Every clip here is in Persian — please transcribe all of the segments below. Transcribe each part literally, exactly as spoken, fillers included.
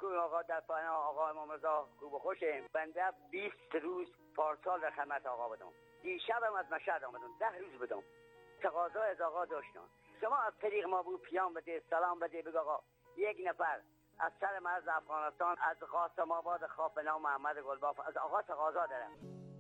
روی آقا در پایان آقا امام رضا خوب و خوشه. بنده بیست روز پارسال در خدمت آقا بودم. دیشبم از مشهد آمدم، ده روز بودم. تقاضا از آقا داشتم. شما از طریق ما بود پیام بده، سلام بده، بگو آقا یک نفر از سر مرز افغانستان از قاسم آباد خواب به نام محمد گلباف از آقا تقاضا دارم.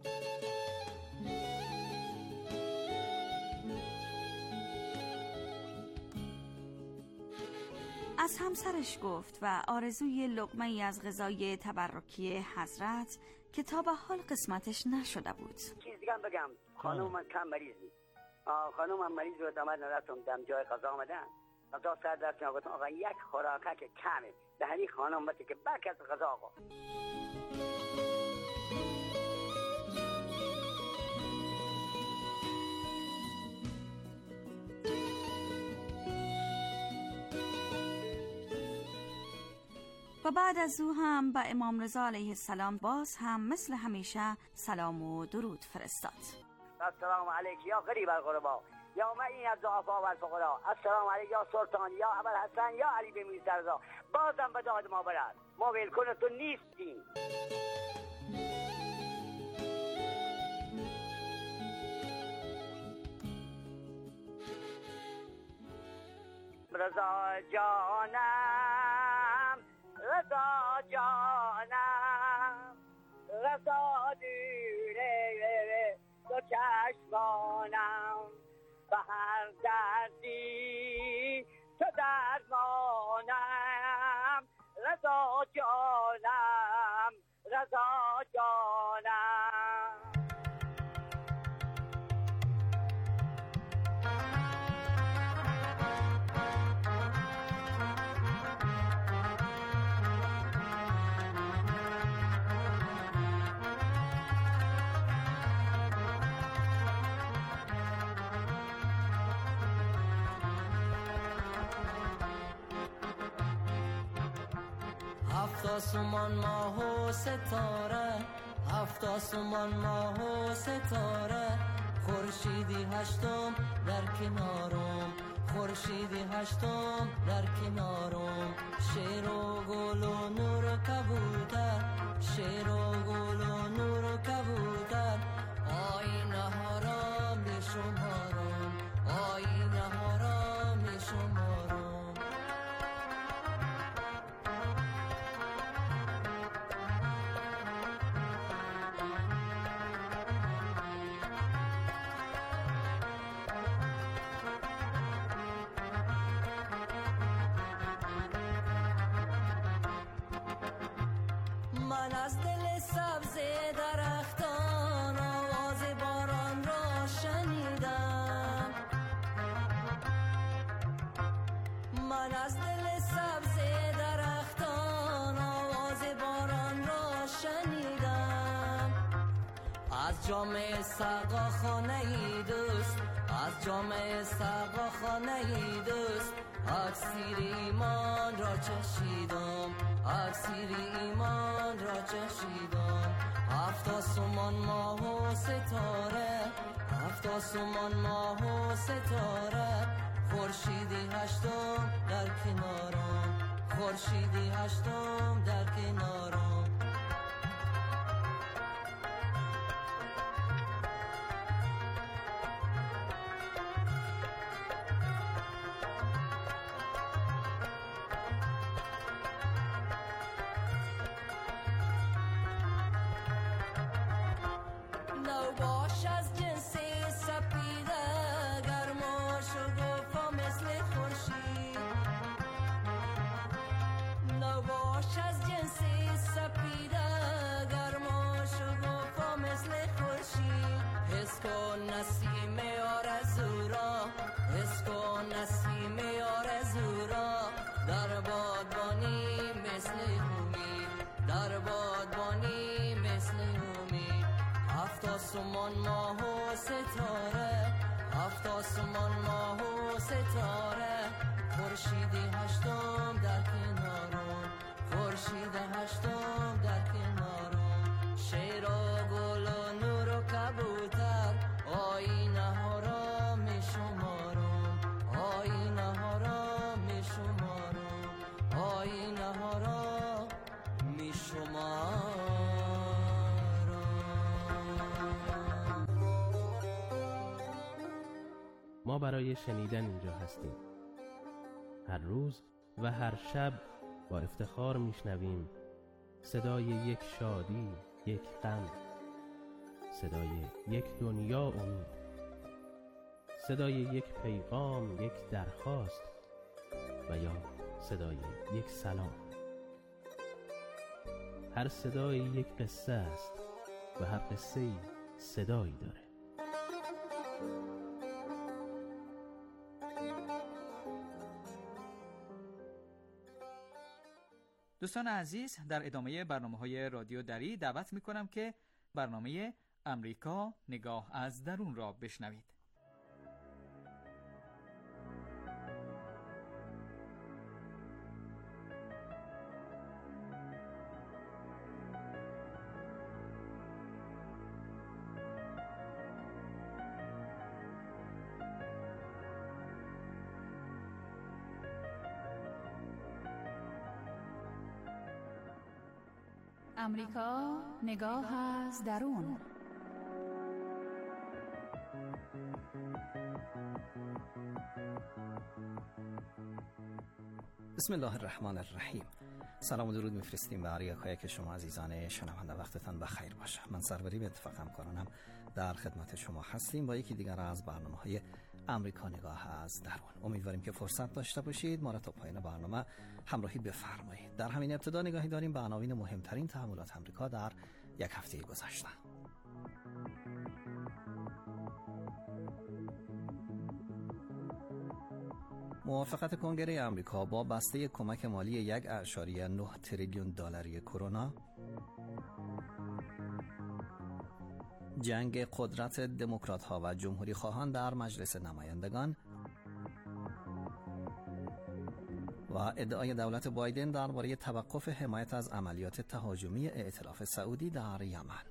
از همسرش گفت و آرزوی لقمه ای از غذای تبرکی حضرت که تا به حال قسمتش نشده بود. چیز دیگه بگم، خانوم من کم مریض بود. خانوم من مریض بود، آمد نداشتم دم جای قضا آمدن. تا سر دست می‌آورد آقا یک خوراکه که کمه. دهنی خانم بچه که برکت قضا آقا. و بعد از او هم به امام رضا علیه السلام باز هم مثل همیشه سلام و درود فرستاد. السلام علیک یا غریب الغربا، یا معین الضعفاء و الفقراء، السلام علیک یا سلطان، یا ابوالحسن، یا علی بن موسی رضا. بازم به داد ما برد، ما ولکن تو نیستیم. رضا جانم، رضا جانم، رضا دوره دو چشمانم، به هر دردی تو درمانم. رضا جانم، رضا جانم. هفت آسمان ماه و ستاره، هفت آسمان ماه و ستاره، خورشیدی هشتم در کنارم، خورشیدی هشتم در کنارم. شیر و گل و نور و کبوتر، شیر و گل و نور و کبوتر، آینه ها را می شمارم، آینه ها را می شمارم. من از دل سبز درختان آواز باران را شنیدم، من از دل سبز درختان آواز باران را شنیدم. از جام سقا خانه دوست، از جام سقا خانه دوست، اکسیر ایمان را چشیدم، اکسیر ایمان را چشیدم. هفت آسمان ماه و ستاره، هفت آسمان ماه و ستاره، خورشیدی هشتم در کنارم، خورشیدی هشتم در کنارم. نسیم آرزو را، حس کن نسیم آرزو را، در بادبانی مثل امید، در بادبانی مثل امید. هفت آسمان ماه و ستاره، هفت آسمان ماه و ستاره، خورشیدی هشتم در کنارم، خورشید هشتم در کنارم. شیر و گل و نور و کبوتر، آینه ها را می شمارم، آینه ها را می شمارم، آینه ها را ما برای شنیدن اینجا هستیم. هر روز و هر شب با افتخار میشنویم صدای یک شادی، یک غم، صدای یک دنیا امید، صدای یک پیغام، یک درخواست و یا صدای یک سلام. هر صدای یک قصه است و هر قصه‌ای صدایی داره. دوستان عزیز، در ادامه برنامه‌های رادیو دری دعوت می‌کنم که برنامه امریکا نگاه از درون را بشنوید. امریکا نگاه از درون. بسم الله الرحمن الرحیم. سلام و درود میفرستیم به هر یک شما عزیزان شنونده. وقتتان بخیر باشه. من سروری به اتفاق همکارانم در خدمت شما هستیم با یکی دیگر از برنامه‌های امریکا نگاه از درون. امیدواریم که فرصت داشته باشید ما را تا پایان برنامه همراهی بفرمایید. در همین ابتدا نگاهی داریم به عناوین مهمترین تحولات امریکا در یک هفته گذشته. موافقت کنگره آمریکا با بسته کمک مالی یک اعشاریه نه تریلیون دلاری کرونا، جنگ قدرت دموکرات ها و جمهوری خواهان در مجلس نمایندگان و ادعای دولت بایدن درباره توقف حمایت از عملیات تهاجمی ائتلاف سعودی در یمن.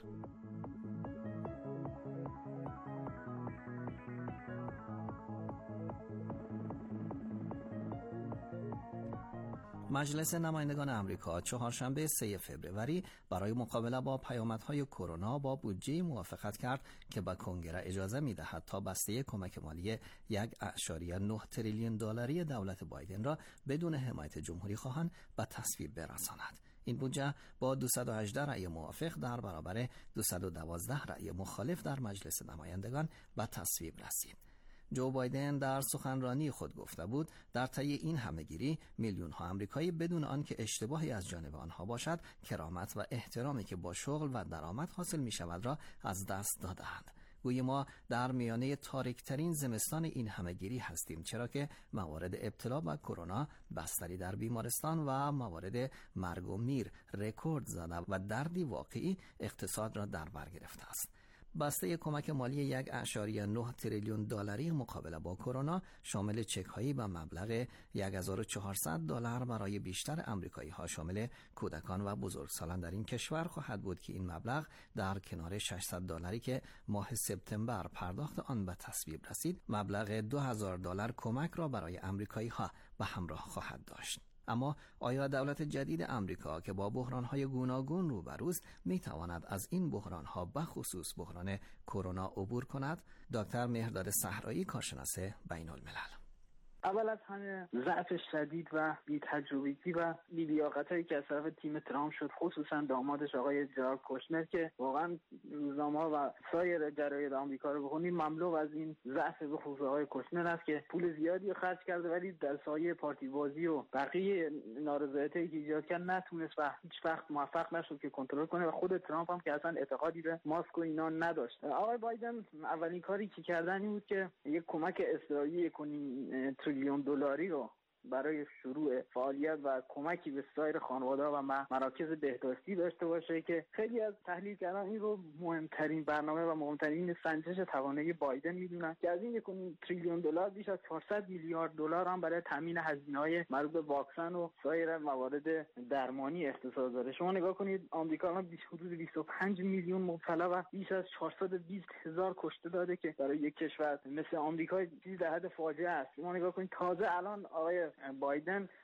مجلس نمایندگان آمریکا چهارشنبه سوم فوریه برای مقابله با پیامدهای کرونا با بودجه موافقت کرد که به کنگره اجازه می‌دهد تا بسته کمک مالی یک اعشاریه نه تریلیون دلاری دولت بایدن را بدون حمایت جمهوری خواهان به تصویب برساند. این بودجه با دویست و هجده رأی موافق در برابر دویست و دوازده رأی مخالف در مجلس نمایندگان به تصویب رسید. جو بایدن در سخنرانی خود گفته بود در طی این همه‌گیری میلیون ها آمریکایی بدون آنکه اشتباهی از جانب آنها باشد کرامت و احترامی که با شغل و درآمد حاصل می شود را از دست دادند. گویی ما در میانه تاریک‌ترین زمستان این همه‌گیری هستیم، چرا که موارد ابتلا به کرونا، بستری در بیمارستان و موارد مرگ و میر رکورد زده و دردی واقعی اقتصاد را در بر گرفته است. بسته کمک مالی یک اعشاریه نه تریلیون دلاری مقابله با کرونا شامل چک‌هایی به مبلغ هزار و چهارصد دلار برای بیشتر آمریکایی‌ها شامل کودکان و بزرگسالان در این کشور خواهد بود که این مبلغ در کنار ششصد دلاری که ماه سپتامبر پرداخت آن به تصویب رسید، مبلغ دو هزار دلار کمک را برای آمریکایی‌ها به همراه خواهد داشت. اما آیا دولت جدید آمریکا که با بحران‌های گوناگون روبروست می‌تواند از این بحران‌ها به خصوص بحران کرونا عبور کند؟ دکتر مهرداد صحرایی، کارشناس بین‌الملل: اول از همه ضعف شدید و بی‌تجربگی و بی‌لیاقت‌هایی که از طرف تیم ترامپ شد، خصوصا دامادش آقای جارد کوشنر که واقعا روزنامه‌ها و سایر جراید آمریکا رو بخونید مملو از این ضعف به خصوص آقای کوشنر است که پول زیادی خرج کرده ولی در سایه پارتی بازی و بقیه نارضایتی‌هایی که ایجاد کرد نتونست و هیچ وقت موفق نشد که کنترل کنه و خود ترامپ هم که اصلا اعتقادی به ماسک و اینا نداشت. آقای بایدن اولین کاری که کردن این بود که یک کمک اسرائیلی یک تریلیون دلاری رو برای شروع فعالیت و کمکی به سایر خانواده‌ها و مراکز بهداشتی داشته باشه که خیلی از تحلیل کردن این رو مهمترین برنامه و مهمترین سنجش توانایی بایدن میدونن که از این یک تریلیون دلار بیش از چهارصد میلیارد دلار هم برای تامین هزینه‌های مربوط به واکسن و سایر موارد درمانی اختصاص داره. شما نگاه کنید آمریکا الان بیش حدود بیست و پنج میلیون مبتلا و بیش از چهارصد و بیست هزار کشته داده که برای یک کشور مثل آمریکا چیزی در حد فاجعه است. شما نگاه کنید تازه الان آقای بایدن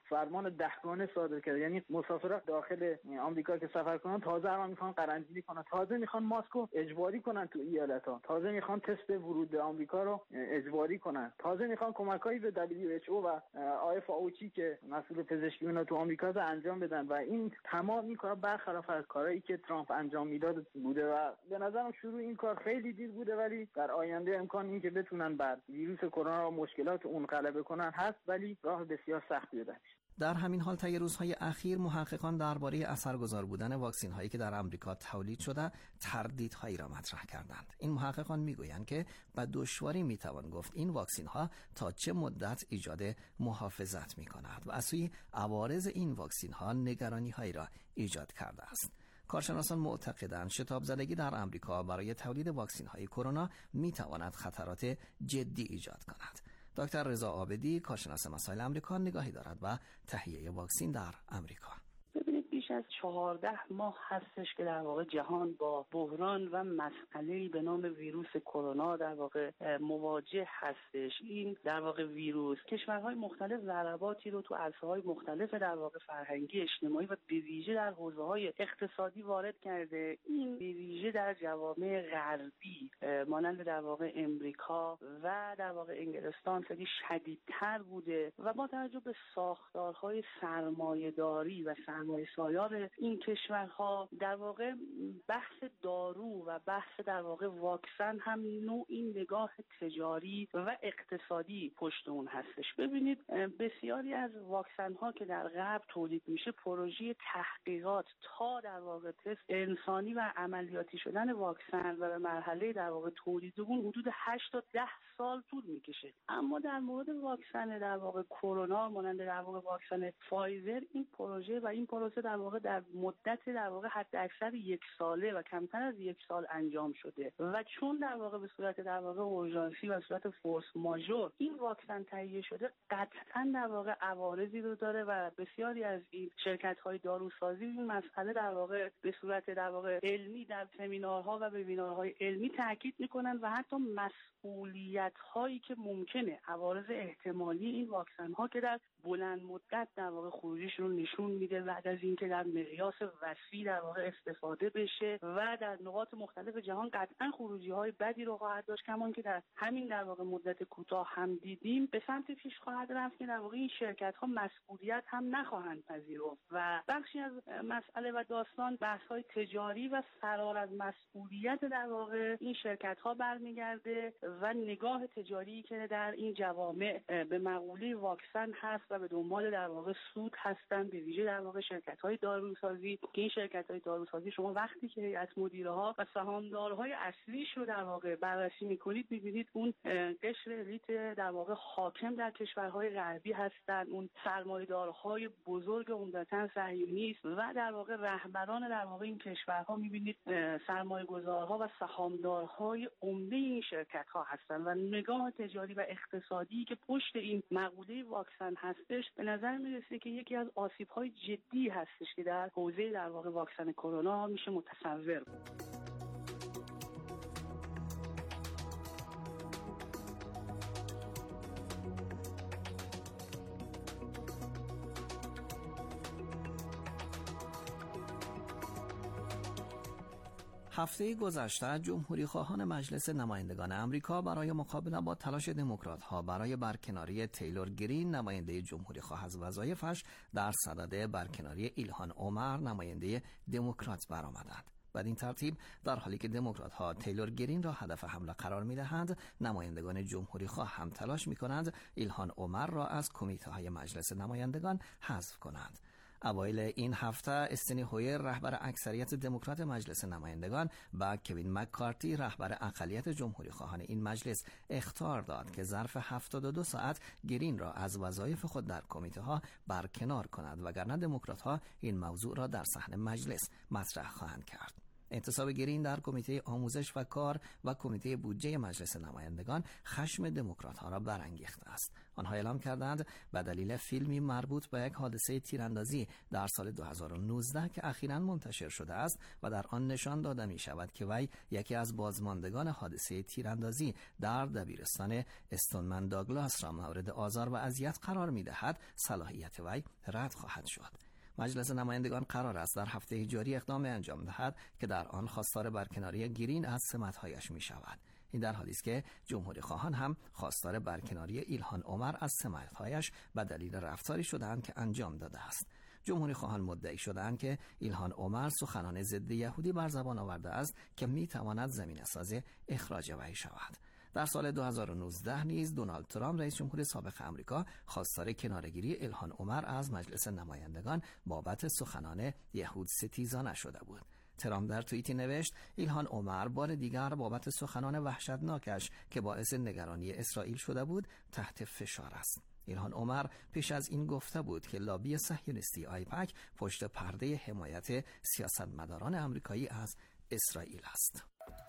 فرمان دهگانه صادر کرده، یعنی مسافران داخل آمریکا که سفر کنن تازه الان میخوان قرنطینه کنن، تازه میخوان ماسکو اجباری کنن تو ایالت‌ها، تازه میخوان تست ورود به آمریکا رو اجباری کنن، تازه میخوان کمکایی به دبلیو اچ او و آی اف اوچی که مسئول پزشکی اونا تو آمریکا رو انجام بدن و این تمام این کارا برخلاف از کارهایی که ترامپ انجام میداد بوده و به نظرم شروع این کار خیلی دیر بوده، ولی در آینده امکان این که بتونن بر ویروس کرونا و مشکلات اون غلبه کنن هست، ولی راه بسیار سختی داره. در همین حال طی روزهای اخیر محققان درباره اثرگذار بودن واکسن هایی که در آمریکا تولید شده تردیدهایی را مطرح کردند. این محققان میگویند که با دشواری میتوان گفت این واکسن ها تا چه مدت ایجاد محافظت میکند و از سوی عوارض این واکسن ها نگرانی هایی را ایجاد کرده است. کارشناسان معتقدند شتاب زدگی در آمریکا برای تولید واکسن های کرونا میتواند خطرات جدی ایجاد کند. دکتر رضا عابدی کارشناس مسائل آمریکا نگاهی دارد و تهیه واکسن در آمریکا. ببینید بیش از چهارده ماه هستش که در واقع جهان با بحران و مسئله‌ای به نام ویروس کرونا در واقع مواجه هستش. این در واقع ویروس کشورهای مختلف ضرباتی رو تو عرصه‌های مختلف در واقع فرهنگی، اجتماعی و به ویژه در حوزه‌های اقتصادی وارد کرده. این به ویژه در جوامع غربی مانند در واقع امریکا و در واقع انگلستان خیلی شدیدتر بوده و با توجه به ساختارهای سرمایه‌داری و سرمایه‌سالار این کشورها در واقع بحث دارو و بحث در واقع واکسن هم نوع این نگاه تجاری و اقتصادی پشت اون هستش. ببینید بسیاری از واکسن ها که در غرب تولید میشه پروژه تحقیقات تا در واقع تست انسانی و عملیاتی شدن واکسن و به مرحله در واقع تولید اون حدود هشت تا ده سال طول میکشه. اما در مورد واکسن در واقع کرونا مانند در واقع واکسن فایزر این پروژه و این پروسه در واقع در مدت در واقع حد اکثر یک ساله و کمتر از یک سال انجام شده و چون در واقع به صورت در واقع اورژانسی و صورت فورس ماژور این واکسن تهیه شده قطعا در واقع عوارضی رو داره و بسیاری از این شرکت‌های داروسازی این مسئله در واقع به صورت در واقع علمی در سمینارها و وبینارهای علمی تاکید می‌کنن و حتی مسئولیت‌هایی که ممکنه عوارض احتمالی این واکسن‌ها که در بلند مدت در واقع خروجیش رو نشون میده بعد از اینکه در مقیاس وسیع در واقع استفاده بشه و در نقاط مختلف جهان قطعا خروجی‌های بدی رو خواهد داشت، کمان که در همین در واقع مدت کوتاه هم دیدیم به سمت پیش خواهد رفت که در واقع این شرکت‌ها مسئولیت هم نخواهند پذیرفت و بخشی از مسئله و داستان بحث‌های تجاری و فرار از مسئولیت در واقع این شرکت‌ها برمیگرده و نگاه تجاری که در این جوامع به مقوله واکسن هست و به دنبال در واقع سود هستند، به ویژه در واقع شرکت‌های داروسازی که این شرکت‌های داروسازی شما وقتی که هیئت مدیرها و سهامدارهای اصلیش رو در واقع بررسی می‌کنید می‌بینید اون قشر الیت در واقع حاکم در کشورهای غربی هستند، اون سرمایه‌دارهای بزرگ عمدتاً صهیونیست و در واقع رهبران در واقع این کشورها می‌بینید سرمایه‌گذارها و سهامدارهای عمده این شرکت‌ها هستند و نگاه تجاری و اقتصادی که پشت این مقوله واکسن هستش به نظر میرسه که یکی از آسیب‌های جدی هستش که در حوزه در واقع واکسن کرونا میشه متصور بود. هفته گذشته جمهوری خواهان مجلس نمایندگان آمریکا برای مقابله با تلاش دموکرات‌ها برای برکناری تیلور گرین نماینده جمهوری خواه از وظایفش در صدد برکناری ایلهان عمر نماینده دموکرات برآمدند. بدین ترتیب در حالی که دموکرات‌ها تیلور گرین را هدف حمله قرار می‌دهند، نمایندگان جمهوری خواه هم تلاش می‌کنند ایلهان عمر را از کمیته‌های مجلس نمایندگان حذف کنند. اوایل این هفته استنی هویر رهبر اکثریت دموکرات مجلس نمایندگان با کوین مککارتی رهبر اقلیت جمهوری خواهان این مجلس اخطار داد که ظرف هفتاد و دو ساعت گرین را از وظایف خود در کمیته ها برکنار کند وگرنه دموکرات ها این موضوع را در صحن مجلس مطرح خواهند کرد. انتصاب گرین در کمیته آموزش و کار و کمیته بودجه مجلس نمایندگان خشم دموکرات‌ها را برانگیخته است. آنها اعلام کردند به دلیل فیلمی مربوط به یک حادثه تیراندازی در سال دو هزار و نوزده که اخیراً منتشر شده است و در آن نشان داده می شود که وی یکی از بازماندگان حادثه تیراندازی در دبیرستان استونمن داگلاس را مورد آزار و اذیت قرار می دهد، صلاحیت وی رد خواهد شد. مجلس نمایندگان قرار است در هفته جاری اقدام انجام دهد که در آن خواستار برکناری گرین از سمت‌هایش می شود. این در حالی است که جمهوری خواهان هم خواستار برکناری ایلهان عمر از سمت‌هایش به دلیل رفتاری شدند که انجام داده است. جمهوری خواهان مدعی شدند که ایلهان عمر سخنان ضد یهودی بر زبان آورده است که می تواند زمینه‌ساز اخراج وی شود. در سال دو هزار و نوزده نیز دونالد ترامپ رئیس جمهور سابق آمریکا خواستار کناره‌گیری ایلهان عمر از مجلس نمایندگان بابت سخنان یهود ستیزانه شده بود. ترامپ در توییتی نوشت ایلهان عمر بار دیگر بابت سخنان وحشتناکش که باعث نگرانی اسرائیل شده بود تحت فشار است. ایلهان عمر پیش از این گفته بود که لابی صهیونیستی آیپک پشت پرده حمایت سیاستمداران آمریکایی از اسرائیل است.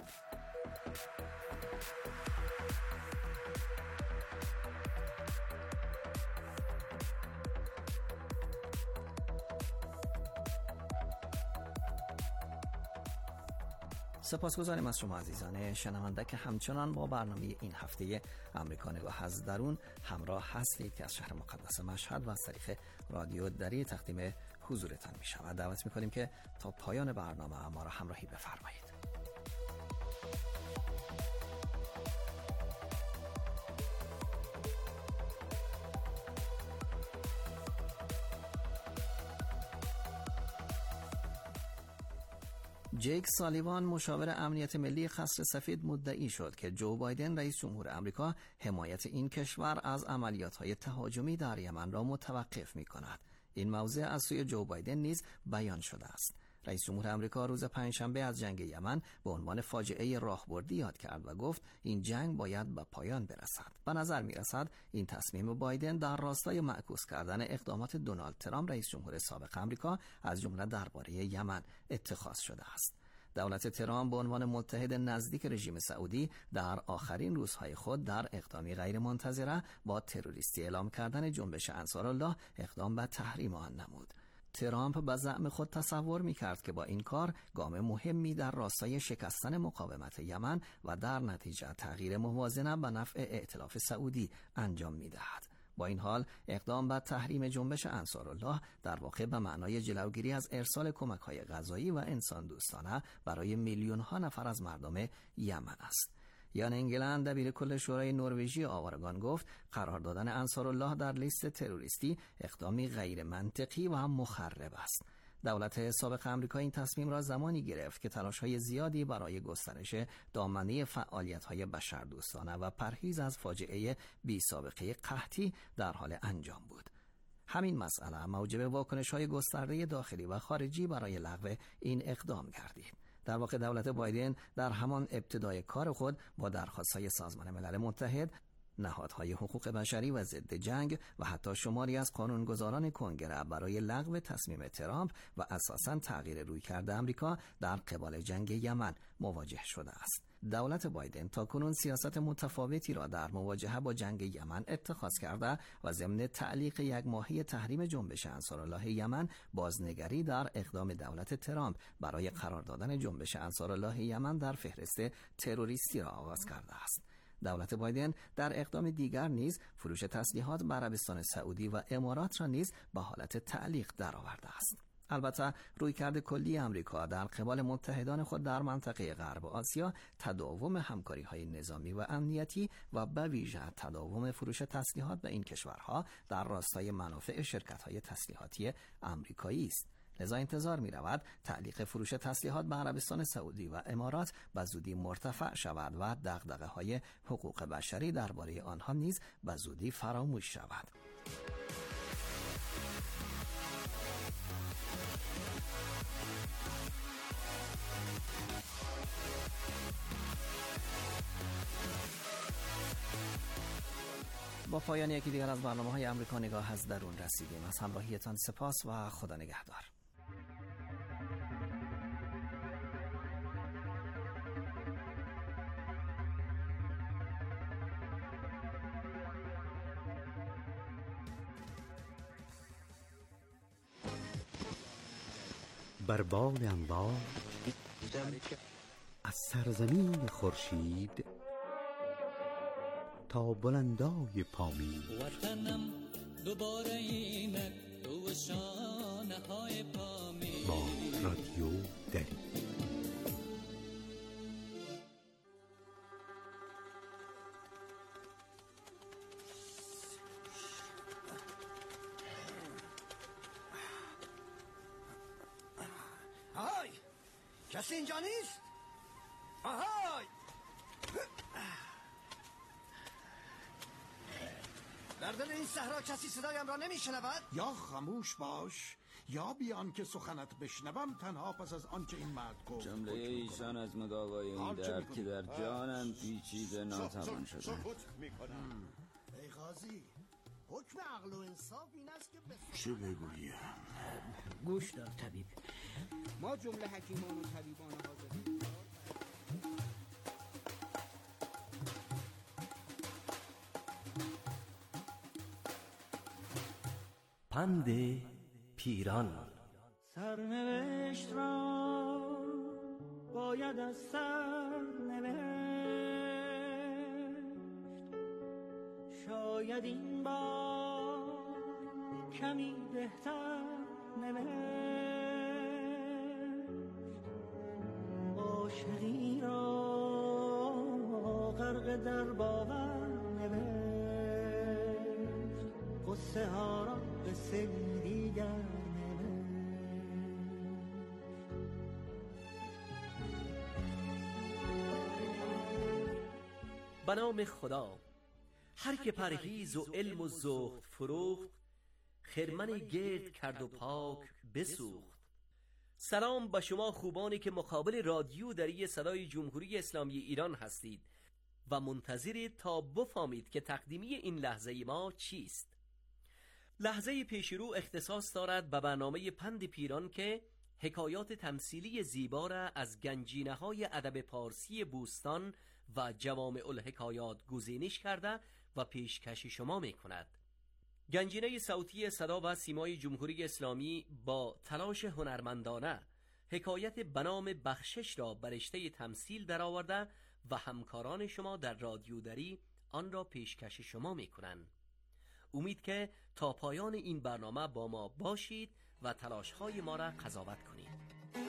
سپاسگزاریم از شما عزیزان شنونده که همچنان با برنامه این هفته امریکا نگاه از درون همراه هستید که از شهر مقدس مشهد و از طریق رادیو دری تقدیم حضورتان می شود. دعوت می کنیم که تا پایان برنامه ما را همراهی بفرمایید. جیک سالیوان مشاور امنیت ملی قصر سفید مدعی شد که جو بایدن رئیس جمهور آمریکا حمایت این کشور از عملیات‌های تهاجمی در یمن را متوقف می‌کند. این موضوع از سوی جو بایدن نیز بیان شده است. رئیس جمهور آمریکا روز پنجشنبه از جنگ یمن به عنوان فاجعه راهبردی یاد کرد و گفت این جنگ باید به پایان برسد. به نظر می‌رسد این تصمیم بایدن در راستای معکوس کردن اقدامات دونالد ترامپ رئیس جمهور سابق آمریکا از جمله درباره یمن اتخاذ شده است. دولت ترامپ به عنوان متحد نزدیک رژیم سعودی در آخرین روزهای خود در اقدامی غیرمنتظره با تروریستی اعلام کردن جنبش انصارالله اقدام به تحریم آن نمود. ترامپ به زعم خود تصور می‌کرد که با این کار گام مهمی در راستای شکستن مقاومت یمن و در نتیجه تغییر موازنه به نفع ائتلاف سعودی انجام می‌دهد. با این حال اقدام به تحریم جنبش انصارالله در واقع به معنای جلوگیری از ارسال کمک‌های غذایی و انسان دوستانه برای میلیون‌ها نفر از مردم یمن است. یان انگلند دبیر کل شورای نروژی آوارگان گفت قرار دادن انصارالله در لیست تروریستی اقدامی غیر منطقی و مخرب است. دولت سابق آمریکا این تصمیم را زمانی گرفت که تلاش‌های زیادی برای گسترش دامنه فعالیت‌های بشردوستانه و پرهیز از فاجعه بی‌سابقه قحطی در حال انجام بود. همین مسئله موجب واکنش‌های گسترده داخلی و خارجی برای لغو این اقدام گردید. در واقع دولت بایدن در همان ابتدای کار خود با درخواست‌های سازمان ملل متحد، نهادهای حقوق بشری و ضد جنگ و حتی شماری از قانونگذاران کنگره برای لغو تصمیم ترامپ و اساساً تغییر رویکرد آمریکا در قبال جنگ یمن مواجه شده است. دولت بایدن تاکنون سیاست متفاوتی را در مواجهه با جنگ یمن اتخاذ کرده و ضمن تعلیق یک ماهی تحریم جنبش انصارالله یمن بازنگری در اقدام دولت ترامپ برای قرار دادن جنبش انصارالله یمن در فهرست تروریستی را آغاز کرده است. دولت بایدن در اقدام دیگر نیز فروش تسلیحات به عربستان سعودی و امارات را نیز به حالت تعلیق درآورده است. البته رویکرد کلی آمریکا در قبال متحدان خود در منطقه غرب آسیا تداوم همکاری‌های نظامی و امنیتی و به ویژه تداوم فروش تسلیحات به این کشورها در راستای منافع شرکت‌های تسلیحاتی آمریکایی است. لذا انتظار می رود تعلیق فروش تسلیحات به عربستان سعودی و امارات به زودی مرتفع شود و دغدغه های حقوق بشری درباره آنها نیز به زودی فراموش شود. با پایان یکی دیگر از برنامه‌های امریکا نگاه از درون رسیدیم. از همراهیتان سپاس و خدا نگهدار. بر بال انوار از سرزمین خورشید تا بلندای پامین. وطنم دوباره اینک تو شانه های پامین. با رادیو دری. آهای کسی اینجا نیست؟ آهای در دل این صحرا کسی صدایم را نمیشنود؟ یا خاموش باش یا بیان که سخنت بشنوم تنها پس از آنچه این مرد گفت. جمله ایشان از مداوای این درد که در جانم پیچیده ناتوان شده. ای قاضی حکم عقل و انصاف این است که چه بگویم؟ گوش دار طبیب، ما جمله حکیمان و طبیبان حاضرین پند پیران. سرنوشت را باید از سر نوشت، شاید این بار کمی بهتر نوشت. عاشقی را غرق در باور نوشت، قصه ها را قصه دیگر نوشت. به نام خدا، هر که پرهیز و علم و زهد فروخت، خرمن گرد کرد و پاک بسوخت. سلام به شما خوبانی که مقابل رادیو دری صدای جمهوری اسلامی ایران هستید و منتظرید تا بفهمید که تقدیمی این لحظه ما چیست. لحظه پیشرو اختصاص دارد به برنامه پند پیران که حکایات تمثیلی زیبا را از گنجینه‌های ادب پارسی بوستان و جوامع الحکایات گزینش کرده و پیشکش شما می کند. گنجینه صوتی صدا و سیمای جمهوری اسلامی با تلاش هنرمندانه حکایت به نام بخشش را بر رشته تمثیل درآورده و همکاران شما در رادیو دری آن را پیشکش شما می کنند. امید که تا پایان این برنامه با ما باشید و تلاش‌های ما را قضاوت کنید.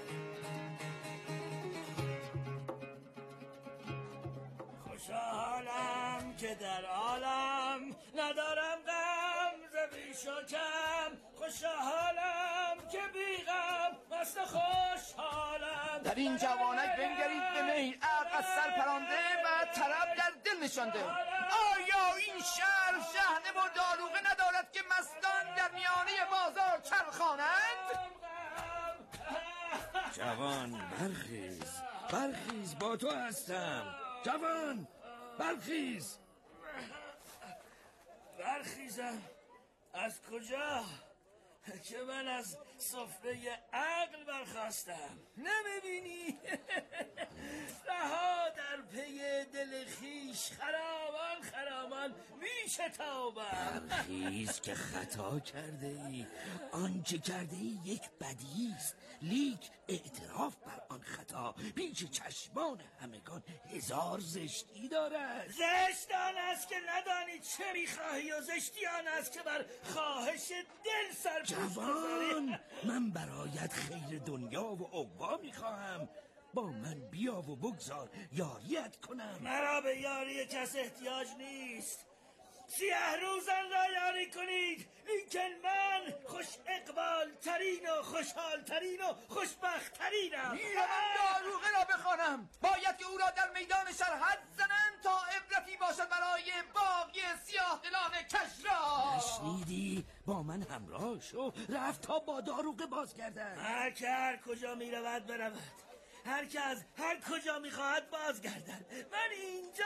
خوشحالم که در عالم ندارم غم ز بیش و کم، خوشحالم که بی غم مست خوشحالم. در این جوانک بنگرید به می، عقل از سر پرانده و طرب در دل نشانده. آیا این شهر شحنه و داروغه ندارد که مستان در میانه بازار چرخانند؟ جوان برخیز، برخیز، با تو هستم. جوان برخیز. برخیزم از کجا که من از سفره عقل برخواستم؟ نمیبینی؟ رها در پی دل خیش خرامان خرامان میشتابم. برخیز که خطا کرده ای. آنچه کرده ای یک بدی است، لیک اعتراف بر آن خطا پیش چشمان همگان هزار زشتی دارد. زشت آن است که ندانی چه میخواهی و زشتی آن است که بر خواهش دل سر جوان، من برایت خیر دنیا و عقبا میخواهم. با من بیا و بگذار یاریت کنم. مرا به یاری کس احتیاج نیست. سیه روزن را یاری کنید، لیکن من خوش اقبال ترین و خوشحال ترین و خوشبخت ترینم. میروم داروغه را بخوانم. باید که او را در میدان شهر حد زنند تا عبرتی باشد برای باقی سیاه دلان کشرا. نشنیدی؟ با من همراه شو. رفت تا با داروغه باز کردن. هر که هر کجا میرود برود، هر که از هر کجا میخواهد بازگردد. من اینجا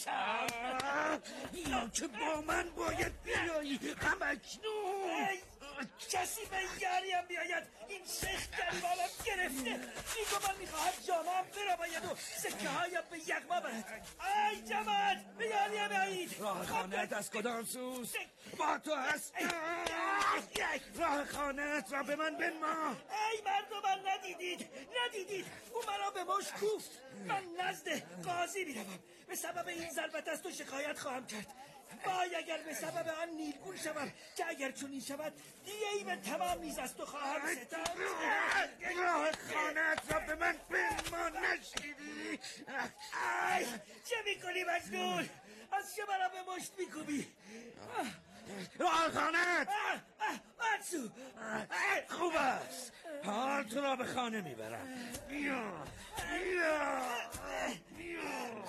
دلخوشم. یا که با من باید بیایی هم اکنون. کسی به یاریم بیاید. این شیخ گریبانم گرفته. میگو من میخواهم جامعم برا باید و سکه هایم به یغما برد. ای جماعت به یاریم بیایید. راه خانهت از کدام سوست؟ با تو هست. راه خانهت را به من بنما. ای مردم من ندیدید ندیدید او مرا به مشت کوفت. من نزد قاضی میروم. به سبب این ضربت از تو شکایت خواهم کرد. وای اگر به سبب آن نیلگون شوم که اگر چنین شود دیگه ای به تمام نیز از تو خواهم ستد. راه خانهت را به من بنما. نشنیدی؟ ای چه میکنی مجنون؟ از چه مرا به مشت میکوبی؟ راه خانهت آنسو. خوب است. حال تو را به خانه میبرم. بیا بیا بیا.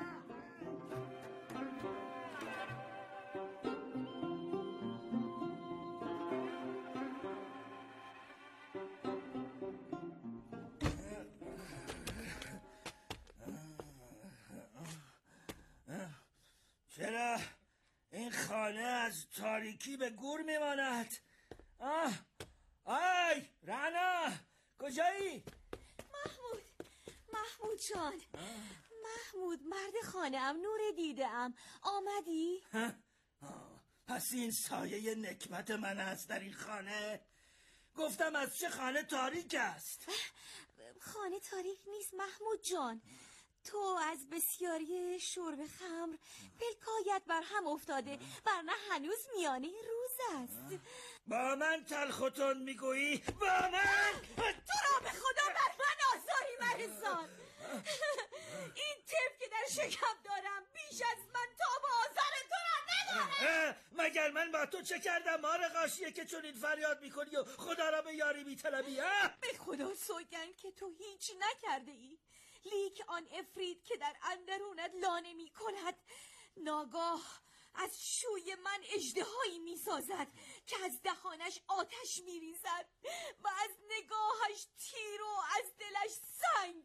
چرا این خانه از تاریکی به گور میماند؟ آه آی رعنا کجایی؟ محمود محمود جان. محمود مرد خانه ام نور دیده ام. آمدی؟ پس این سایه نکبت من است در این خانه؟ گفتم از چه خانه تاریک است؟ خانه تاریک نیست محمود جان. تو از بسیاری شرب خمر پلکایت بر هم افتاده، ورنه هنوز میانه روز است. با من تلختون میگویی؟ با من؟ تو را به خدا بر من آزاری مرسان. این طفل که در شکم دارم بیش از من تا با آزار تو را نداره. مگر من با تو چه کردم مار غاشیه که چون این فریاد میکنی و خدا را به یاری میطلبی؟ به خدا سوگند که تو هیچ نکرده ای، لیک آن افرید که در اندرونت لانه می کند ناگاه از شوی من اژدهایی می سازد که از دهانش آتش می ریزد و از نگاهش تیر و از دلش سنگ.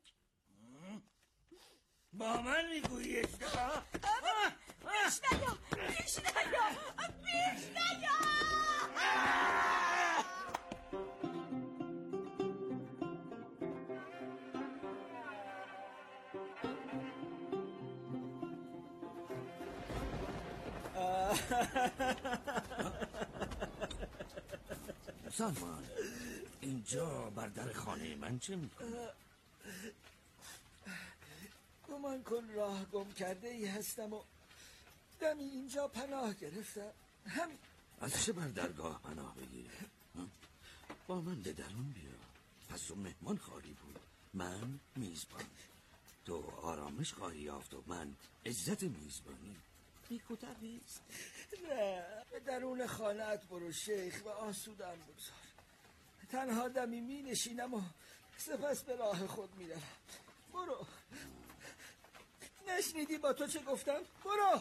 با من میگویی اژدها؟ بیش نیا بیش نیا بیش نیا. سلمان اینجا بر در خانه من چه میکنی؟ گمان کن راه گم کرده ای هستم و دمی اینجا پناه گرفتم. همین. از چه بر درگاه پناه بگیری؟ با من به درون بیا. پس تو مهمان خواهی بود، من میزبان. تو آرامش خواهی یافت و من عزت میزبانی. نیکوتر نیست؟ نه، به درون خانه‌ات برو شیخ و آسودم بگذار. تنها دمی می نشینم و سپس به راه خود می روم. برو. نشنیدی با تو چه گفتم؟ برو.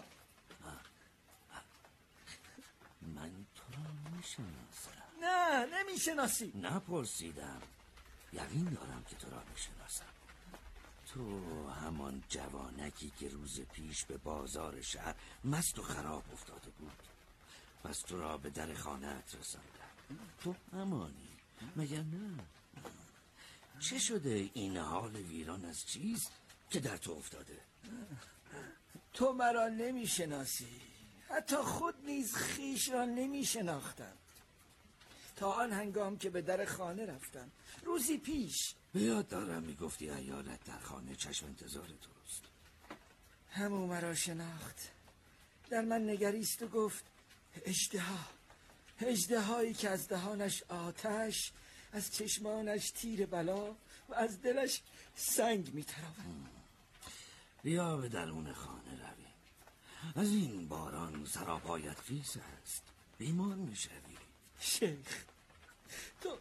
من تو را میشناسم. نه نمیشناسی. نپرسیدم، یقین دارم که تو را میشناسم. تو همان جوانکی که روز پیش به بازار شهر مست و خراب افتاده بود، پس تو را به در خانه‌ات رساندم. تو همانی مگر نه؟ چه شده این حال ویران از چیست که در تو افتاده؟ تو مرا نمیشناسی، حتی خود نیز خیش را نمیشناختم تا آن هنگام که به در خانه رفتم روزی پیش. بیاد دارم میگفتی عیالت در خانه چشم انتظار توست. همو مرا شناخت، در من نگریست و گفت اژدها، اژدهایی که از دهانش آتش، از چشمانش تیر بلا و از دلش سنگ میتراود. بیا به درون خانه رویم. از این باران سراپایت خیس است، بیمار میشوی. شیخ تو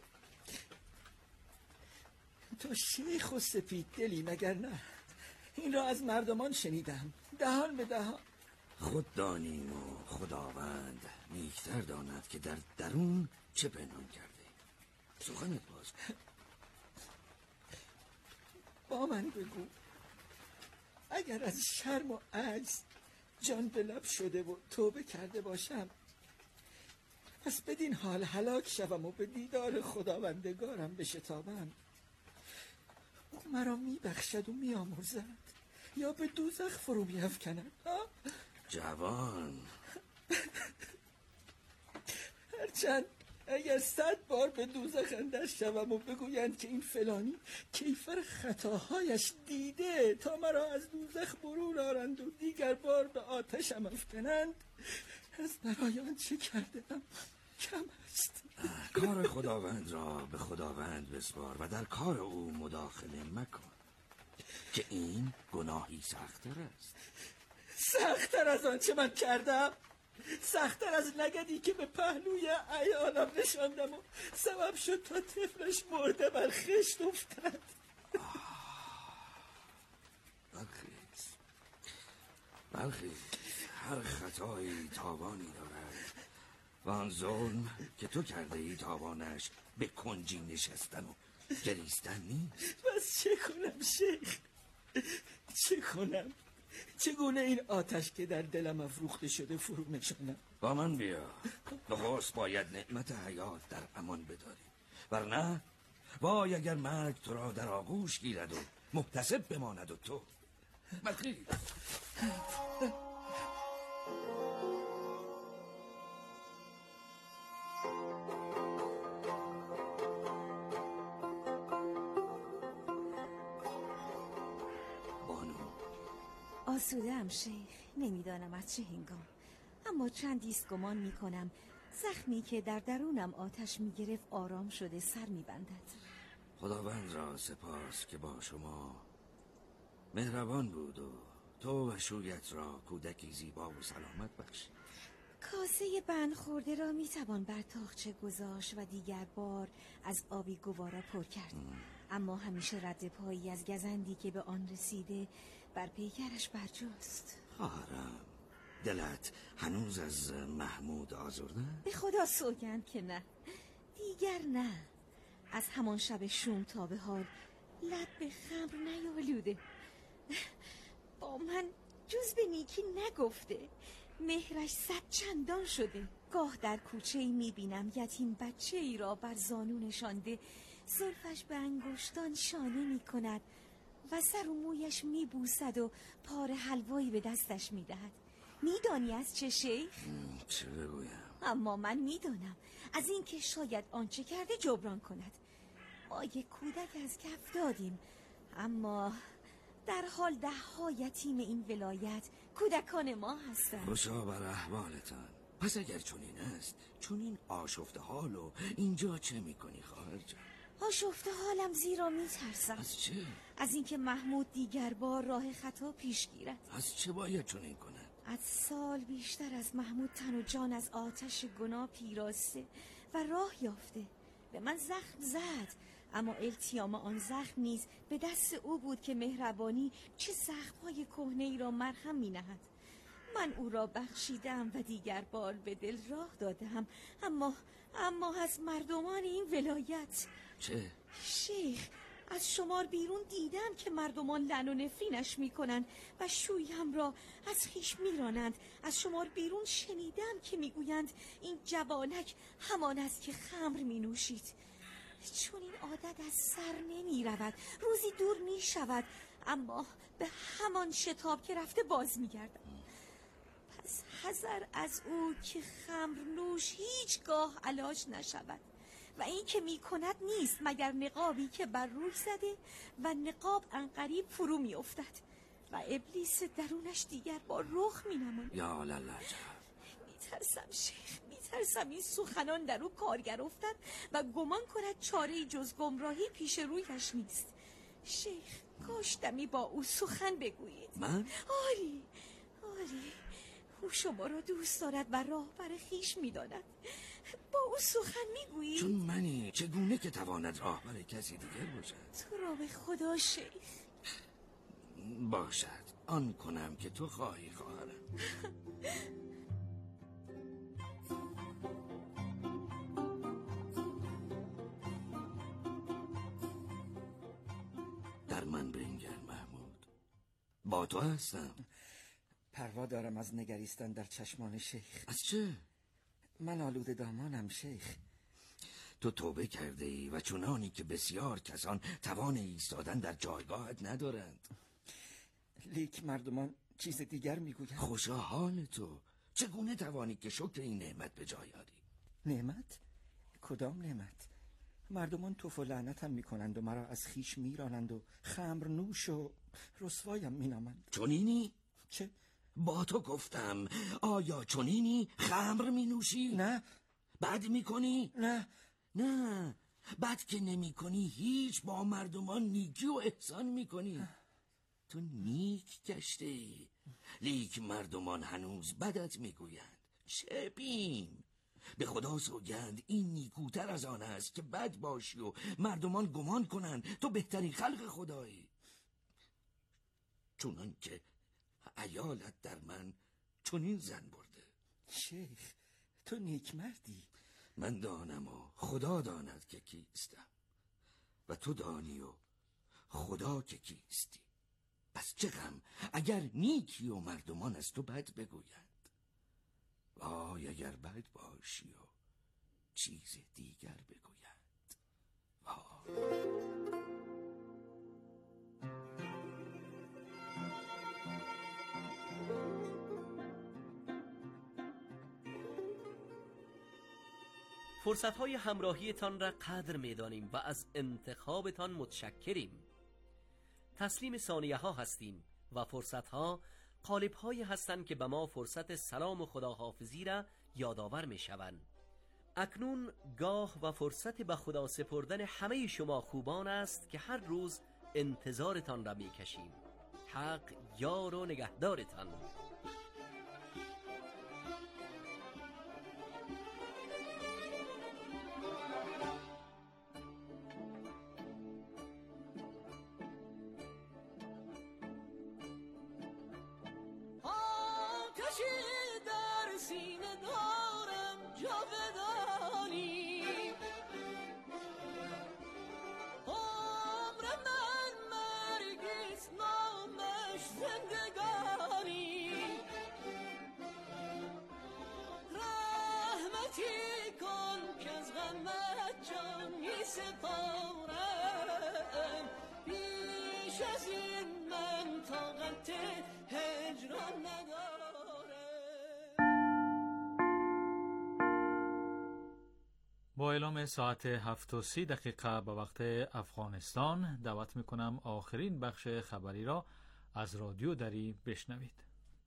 تو شیخ و سپید دلی مگر نه؟ این را از مردمان شنیدم دهان به دهان. خود دانیم و خداوند نیکتر داند که در درون چه پنهان کرده. سخنت باز با من بگو، اگر از شرم و عجز جان به لب شده و توبه کرده باشم پس بدین حال هلاک شوم و به دیدار خداوندگارم بشتابم. او مرا میبخشد و میامرزد یا به دوزخ فرو میافکند. جوان، هرچند اگر صد بار به دوزخ اندر شوم و بگویند که این فلانی کیفر خطاهایش دیده تا مرا از دوزخ برون آرند و دیگر بار به آتشم افکنند، از برای آنچه کردم کم است. کار خداوند را به خداوند بسپار و در کار او مداخله مکن که این گناهی سخت‌تر است. سخت‌تر از آنچه من کردم؟ سخت‌تر از لگدی که به پهلوی عیالم نشاندم و سبب شد تا طفلش مرده بر خشت افتد. برخیز برخیز، هر خطایی تاوانی دارد و آن ظلم که تو کرده ای تاوانش به کنجی نشستن و گریستن نیست. بس چه کنم شیخ؟ چه کنم؟ چگونه این آتش که در دلم افروخته شده فرو نشانم؟ با من بیا. نخست باید نعمت حیات در امان بداری، ورنه وای اگر مرگ تو را در آغوش گیرد و محتسب بماند و تو برخیز. آسوده‌ام شیخ، نمیدانم از چه هنگام، اما چندیست گمان میکنم زخمی که در درونم آتش میگرفت آرام شده سر میبندد. خداوند را سپاس که با شما مهربان بود و تو و شویت را کودکی زیبا و سلامت بخشید. کاسه بند خورده را میتوان بر تاقچه گذاشت و دیگر بار از آبی گوارا پر کرد، اما همیشه رد پایی از گزندی که به آن رسیده بر پیکرش برجاست. خواهرم، دلت هنوز از محمود آزرده؟ به خدا سوگند که نه، دیگر نه. از همان شب شوم تا به حال لب به خمر نیالوده، با من جز به نیکی نگفته، مهرش صد چندان شده. گاه در کوچه ای میبینم یتیم بچه ای را بر زانو نشانده، زلفش به انگشتان شانه میکند و سر و مویش میبوسد و پار حلوایی به دستش میدهد. میدانی از چه شیخ؟ چه بگویم؟ اما من میدانم از این که شاید آنچه کرده جبران کند. ما یک کودک از کف دادیم، اما در حال ده ها یتیم این ولایت کودکان ما هستند. خوشا بر احوالتان. پس اگر چنین است، چنین آشفته حال و اینجا چه میکنی خواهر جان؟ آشفته حالم زیرا میترسم. از چه؟ از اینکه محمود دیگر بار راه خطا پیش گیرد. از چه باید چنین کند؟ از سال بیشتر از محمود تن و جان از آتش گناه پیراسته و راه یافته. به من زخم زد، اما التیام آن زخم نیز به دست او بود که مهربانی چه زخم‌های کهنه‌ای را مرهم می‌نهد. من او را بخشیدم و دیگر بار به دل راه دادم، اما اما از مردمان این ولایت. چه؟ شیخ، از شمار بیرون دیدم که مردمان لعن و نفرینش میکنند و شویم را از خیش میرانند. از شمار بیرون شنیدم که میگویند این جوانک همان است که خمر مینوشید. چون این عادت از سر نمی رود، روزی دور می شود، اما به همان شتاب که رفته باز می گردم. پس حذر از او که خمر نوش هیچگاه علاج نشود و این که می کند نیست مگر نقابی که بر روی زده و نقاب عنقریب فرو می افتد و ابلیس درونش دیگر با رخ می نماند. یا لالا می ترسم شیخ، می ترسم این سخنان در او کارگر افتد و گمان کند چاره‌ای جز گمراهی پیش رویش نیست. شیخ، کاش دمی با او سخن بگویید. من؟ آری آری، او شما را دوست دارد و راهبر خیش می داند. با او سخن می گویید؟ چون منی چگونه که تواند راهبر کسی دیگر باشد؟ تو را به خدا شیخ. باشد، آن کنم که تو خواهی خواهرم. در من بنگر محمود، با تو هستم. پروا دارم از نگریستن در چشمان شیخ. از چه؟ من آلوده دامانم شیخ. تو توبه کرده ای و چنانی که بسیار کسان توان ایستادن در جایگاهت ندارند. لیک مردمان چیز دیگر میگویند. خوشا حال تو، چگونه توانی که شکر این نعمت به جای آری؟ نعمت؟ کدام نعمت؟ مردمان توف و لعنتم میکنند و مرا از خیش میرانند و خمر نوش و رسوایم مینامند. چنینی؟ چه؟ با تو گفتم آیا چنینی؟ خمر مینوشی؟ نه. بد میکنی؟ نه. نه، بد که نمی کنی هیچ، با مردمان نیکی و احسان میکنی. تو نیک گشته ای، لیک مردمان هنوز بدت میگویند. چه بیم؟ به خدا سوگند این نیکوتر از آن است که بد باشی و مردمان گمان کنند تو بهترین خلق خدایی، چونان که عیالت در من چنین زن برده. شیخ تو نیک مردی. من دانم و خدا داند که کیستم و تو دانی و خدا که کیستی. پس چه غم اگر نیکی و مردمان از تو بد بگویند. وای اگر بد باشی و چیز دیگر بگویند. وای. فرصت‌های همراهیتان را قدر می‌دانیم و از انتخابتان متشکریم. تسلیم ثانیه ها هستیم و فرصت‌ها قالب‌هایی هستند که به ما فرصت سلام و خداحافظی را یادآور می‌شوند. اکنون گاه و فرصت به خدا سپردن همه شما خوبان است که هر روز انتظارتان را می‌کشیم. حق یار و نگهدارتان. با اعلام ساعت هفت و سی دقیقه به وقت افغانستان دعوت میکنم آخرین بخش خبری را از رادیو دری بشنوید.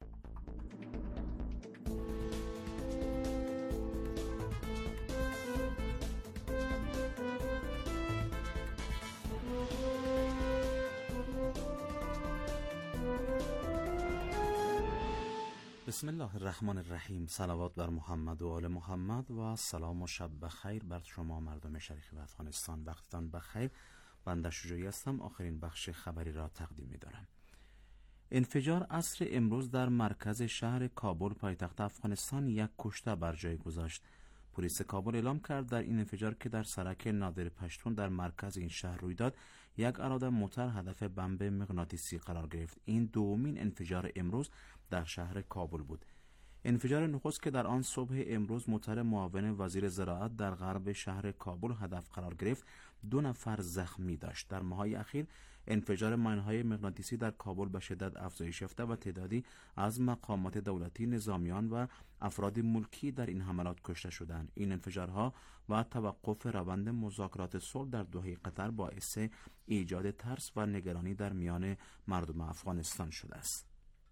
بسم الله الرحمن الرحیم. صلوات بر محمد و آل محمد و سلام و شب بخیر بر شما مردم شریف افغانستان. وقتتان بخیر. بنده شجاعی هستم. آخرین بخش خبری را تقدیم می دارم. انفجار عصر امروز در مرکز شهر کابل پایتخت افغانستان یک کشته بر جای گذاشت. پلیس کابل اعلام کرد در این انفجار که در سرک نادر پشتون در مرکز این شهر روی داد، یک اراده موتر هدف بمب مغناطیسی قرار گرفت. این دومین انفجار امروز در شهر کابل بود. انفجار نخست که در آن صبح امروز موتر معاون وزیر زراعت در غرب شهر کابل هدف قرار گرفت، دو نفر زخمی داشت. در ماه‌های اخیر انفجار ماین‌های مغناطیسی در کابل به شدت افزایش یافته و تعدادی از مقامات دولتی، نظامیان و افراد ملکی در این حملات کشته شدند. این انفجارها و توقف روند مذاکرات صلح در دوحه قطر باعث ایجاد ترس و نگرانی در میان مردم افغانستان شده است.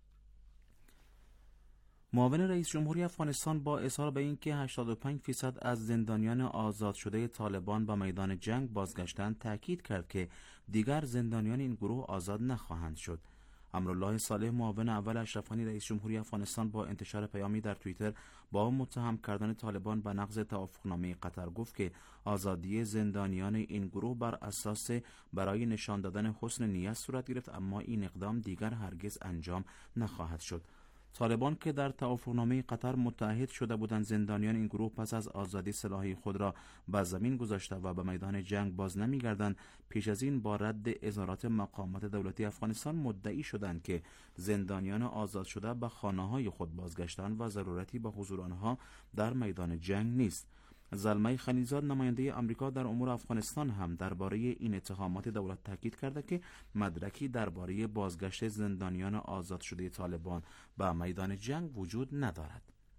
معاون رئیس جمهوری افغانستان با اصرار به اینکه هشتاد و پنج درصد از زندانیان آزاد شده طالبان به میدان جنگ بازگشتند، تاکید کرد که دیگر زندانیان این گروه آزاد نخواهند شد. امرالله صالح، معاون اول اشرف غنی رئیس جمهوری افغانستان، با انتشار پیامی در توییتر با متهم کردن طالبان به نقض توافقنامه قطر گفت که آزادی زندانیان این گروه بر اساس برای نشان دادن حسن نیت صورت گرفت، اما این اقدام دیگر هرگز انجام نخواهد شد. طالبان که در توافقنامه قطر متحد شده بودند زندانیان این گروه پس از آزادی سلاحی خود را به زمین گذاشته و به میدان جنگ باز نمی‌گردند، پیش از این با رد اظهارات مقامات دولتی افغانستان مدعی شدند که زندانیان آزاد شده به خانه‌های خود بازگشتند و ضرورتی به حضور آنها در میدان جنگ نیست. زلمه خلیلزاد نماینده آمریکا در امور افغانستان هم درباره این اتهامات دولت تاکید کرده که مدرکی درباره بازگشت زندانیان آزاد شده طالبان به میدان جنگ وجود ندارد.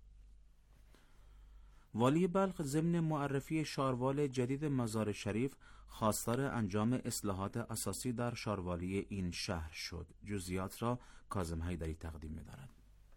والی بلخ ضمن معرفی شاروال جدید مزار شریف خواستار انجام اصلاحات اساسی در شاروالی این شهر شد. جزئیات را کاظم حیدری تقدیم می‌دارد.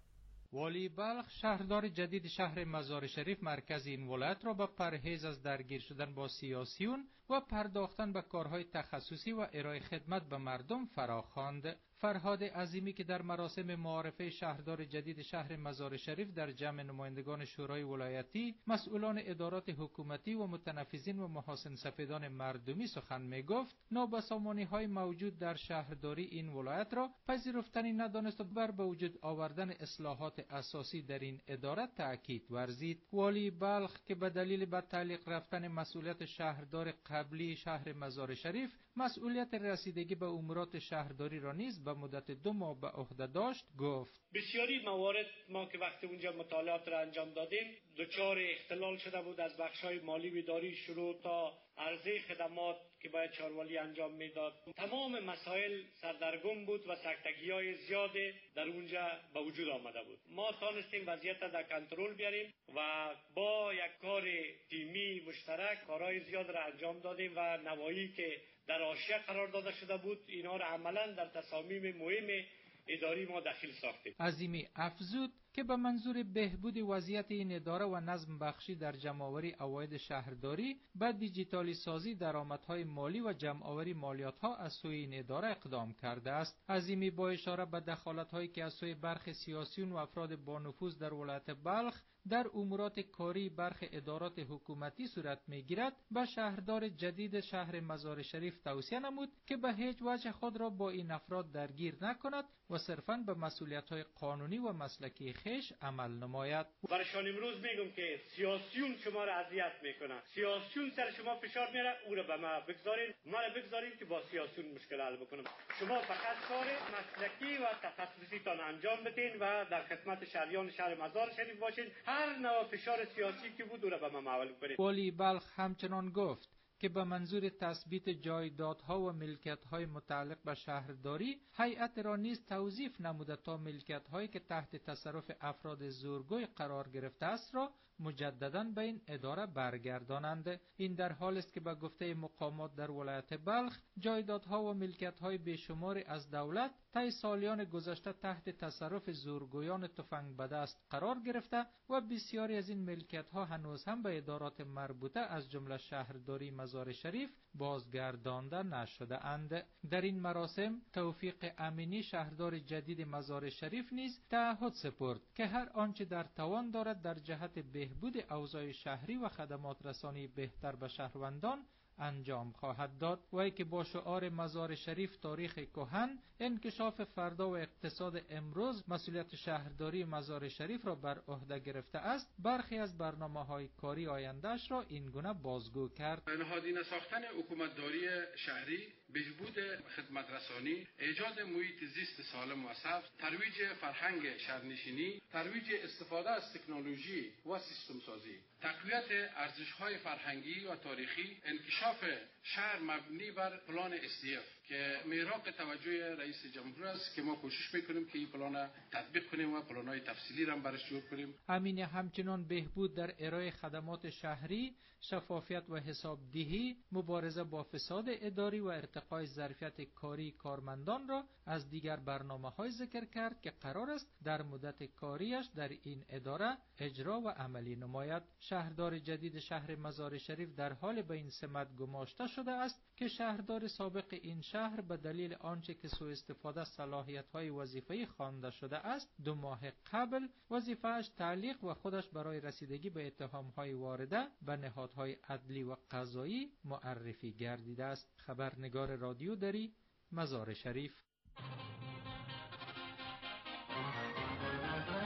والی بلخ شهردار جدید شهر مزار شریف مرکز این ولایت را با پرهیز از درگیر شدن با سیاسیون و پرداختن به کارهای تخصصی و ارائه خدمت به مردم فراخواند. فرهاد عظیمی که در مراسم معارفه شهردار جدید شهر مزار شریف در جمع نمایندگان شورای ولایتی، مسئولان ادارات حکومتی و متنفذین و محاسن سپیدان مردمی سخن می گفت، نابسامانی های موجود در شهرداری این ولایت را پذیرفتنی ندانست و بر به وجود آوردن اصلاحات اساسی در این اداره تأکید ورزید. والی بلخ که به دلیل به تعلیق رفتن مسئولیت شهردار قبلی شهر مزار شریف مسئولیت رسیدگی به امورات شهرداری را نیز به مدت دو ماه به عهده داشت، گفت بسیاری موارد ما که وقتی اونجا مطالعات را انجام دادیم دچار اختلال شده بود، از بخش‌های مالی و اداری شروع تا عرضه خدمات که باید شاروالی انجام میداد. تمام مسائل سردرگم بود و سکتگی‌های زیاد در اونجا به وجود آمده بود. ما تانستیم وضعیت را در کنترل بیاریم و با یک کار تیمی مشترک کارهای زیاد را انجام دادیم و نوایی که در حاشیه قرار داده شده بود اینا را عملاً در تصامیم مهم اداری ما داخل ساختیم. عظیمی افزود که به منظور بهبود وضعیت این اداره و نظم بخشی در جمع‌آوری عواید شهرداری به دیجیتالی سازی درآمدهای مالی و جمع‌آوری مالیات‌ها از سوی این اداره اقدام کرده است. عظیمی با اشاره به دخالت‌هایی که از سوی برخی سیاسیون و افراد با نفوذ در ولایت بلخ در امورات کاری برخی ادارات حکومتی صورت می‌گیرد، به شهردار جدید شهر مزار شریف توصیه نمود که به هیچ وجه خود را با این افراد درگیر نکند و صرفاً به مسئولیت‌های قانونی و مسلکی خیش عمل نماید. برشان امروز میگم که سیاسیون شما را اذیت میکنن، سیاسیون سر شما فشار میاره، او را به ما بگذارین، ما را بگذارین که با سیاسیون مشکل حل بکنم. شما فقط کار مسلکی و تخصصی تان انجام بدین و در خدمت شهریان شهر مزار شریف باشین. هر نوع فشار سیاسی که بود او را به ما محول کنید. والی بلخ همچنان گفت که به منظور تثبیت جایدادها و ملکیت‌های متعلق به شهرداری، هیئت را نیز توظیف نموده تا ملکیت‌هایی که تحت تصرف افراد زورگوی قرار گرفته است را مجدداً به این اداره برگردانند. این در حالی است که به گفته مقامات در ولایت بلخ جایدادها و ملکیت‌های بیشماری از دولت طی سالیان گذشته تحت تصرف زورگویان تفنگ به دست قرار گرفته و بسیاری از این ملکیت‌ها هنوز هم به ادارات مربوطه از جمله شهرداری مزار شریف بازگردانده نشده اند. در این مراسم توفیق امینی شهردار جدید مزار شریف نیز تعهد سپرد که هر آنچه در توان دارد در جهت بهبود اوضاع شهری و خدمات رسانی بهتر به شهروندان انجام خواهد داد. وی که با شعار مزار شریف تاریخ کهن، انکشاف فردا و اقتصاد امروز مسئولیت شهرداری مزار شریف را بر عهده گرفته است، برخی از برنامه‌های کاری آینده‌اش را این گونه بازگو کرد. نهادینه ساختن حکومتداری شهری، بهبود خدمت رسانی، ایجاد محیط زیست سالم و سبز، ترویج فرهنگ شهرنشینی، ترویج استفاده از تکنولوژی و سیستم سازی، تقویت ارزش‌های فرهنگی و تاریخی، انکشاف شهر مبنی بر پلان اس دی اف که میراق توجه رئیس جمهور است که ما کوشش میکنیم که این پلان تطبیق کنیم و پلان‌های تفصیلی را برش جور کنیم. امین همچنان بهبود در ارائه خدمات شهری، شفافیت و حسابدهی، مبارزه با فساد اداری و ارتقای ظرفیت کاری کارمندان را از دیگر برنامه‌های ذکر کرد که قرار است در مدت کاریش در این اداره اجرا و عملی نماید. شهردار جدید شهر مزار شریف در حال به این سمت گماشته شده است که شهردار سابق این شهر به دلیل آنچه که سوء استفاده صلاحیت‌های وظیفه‌ای خوانده شده است، دو ماه قبل وظیفه‌اش تعلیق و خودش برای رسیدگی به اتهام‌های وارده به نهادهای عدلی و قضایی معرفی گردیده است. خبرنگار رادیو دری، مزار شریف.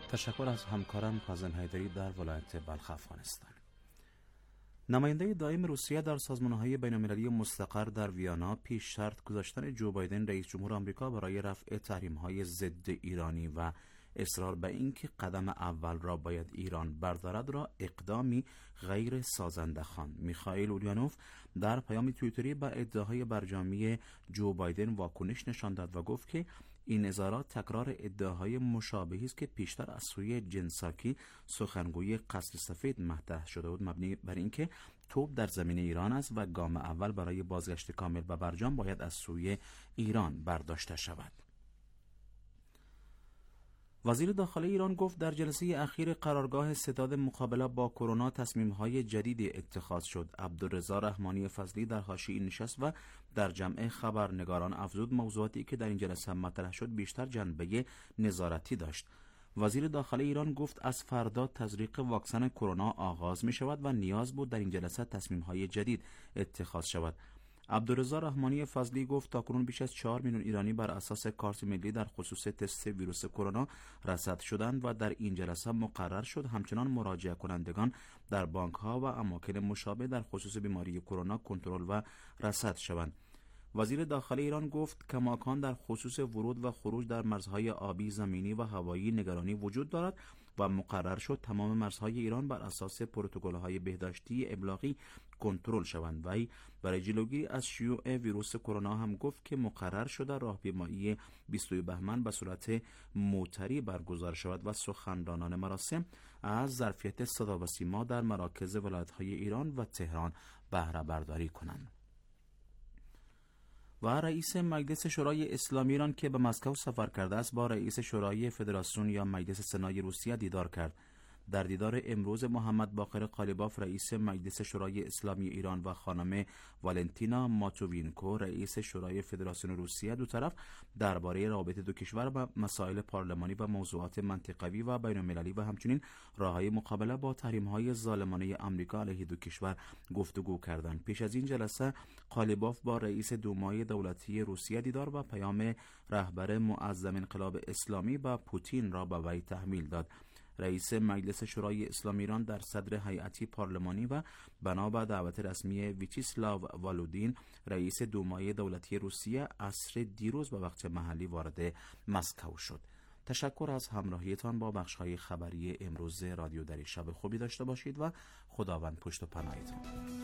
تشکر از همکارم کاظم حیدری در ولایت بلخ افغانستان. نماینده دائم روسیه در سازمان‌های بین‌المللی مستقر در ویانا پیش شرط گذاشتن جو بایدن رئیس جمهور آمریکا برای رفع تحریم‌های ضد ایرانی و اصرار به اینکه قدم اول را باید ایران بردارد را اقدامی غیر سازنده خواند. میخائیل اولیانوف در پیام توییتری به ادعاهای برجامی جو بایدن واکنش نشان داد و گفت که این اظهارات تکرار ادعاهای مشابهی است که پیشتر از سوی جنساکی سخنگوی قصر سفید مطرح شده بود، مبنی بر اینکه توپ در زمین ایران است و گام اول برای بازگشت کامل به برجام باید از سوی ایران برداشته شود. وزیر داخلی ایران گفت در جلسه اخیر قرارگاه ستاد مقابله با کرونا تصمیم‌های جدیدی اتخاذ شد. عبدالرضا رحمانی فضلی در حاشیه نشست و در جمع خبرنگاران افزود موضوعاتی که در این جلسه مطرح شد بیشتر جنبه نظارتی داشت. وزیر داخلی ایران گفت از فردا تزریق واکسن کرونا آغاز می شود و نیاز بود در این جلسه تصمیم‌های جدید اتخاذ شود. عبدالرضا رحمانی فضلی گفت تاکنون بیش از چهار میلیون ایرانی بر اساس کارت ملی در خصوص تست ویروس کرونا رصد شدند و در این جلسه مقرر شد همچنان مراجعه کنندگان در بانک ها و اماکن مشابه در خصوص بیماری کرونا کنترل و رصد شوند. وزیر داخلی ایران گفت کماکان در خصوص ورود و خروج در مرزهای آبی، زمینی و هوایی نگرانی وجود دارد و مقرر شد تمام مرزهای ایران بر اساس پروتکل‌های بهداشتی ابلاغی کنترل شوند. وی برای جلوگیری از شیوع ویروس کرونا هم گفت که مقرر شده راهپیمایی بیست بهمن به صورت موتری برگزار شود و سخنرانان مراسم از ظرفیت صدا و سیما در مراکز ولایت‌های ایران و تهران بهره برداری کنند. و رئیس مجلس شورای اسلامی ایران که به مسکو سفر کرده است با رئیس شورای فدراسیون یا مجلس سنای روسیه دیدار کرد. در دیدار امروز محمد باقر قالیباف رئیس مجلس شورای اسلامی ایران و خانم والنتینا ماتووینکو رئیس شورای فدراسیون روسیه دو طرف درباره روابط دو کشور و مسائل پارلمانی و موضوعات منطقوی و بین‌المللی و همچنین راه‌های مقابله با تحریم‌های ظالمانه آمریکا علیه دو کشور گفتگو کردند. پیش از این جلسه قالیباف با رئیس دومای دولتی روسیه دیدار و پیام رهبر معظم انقلاب اسلامی با پوتین را به وی تحمیل داد. رئیس مجلس شورای اسلامی ایران در صدر هیئتی پارلمانی و بنا به دعوت رسمی ویچیسلاو والودین رئیس دومای دولتی روسیه عصر دیروز به وقت محلی وارد مسکو شد. تشکر از همراهیتان با بخش‌های خبری امروز رادیو دری. شب خوبی داشته باشید و خداوند پشت و پناهتان.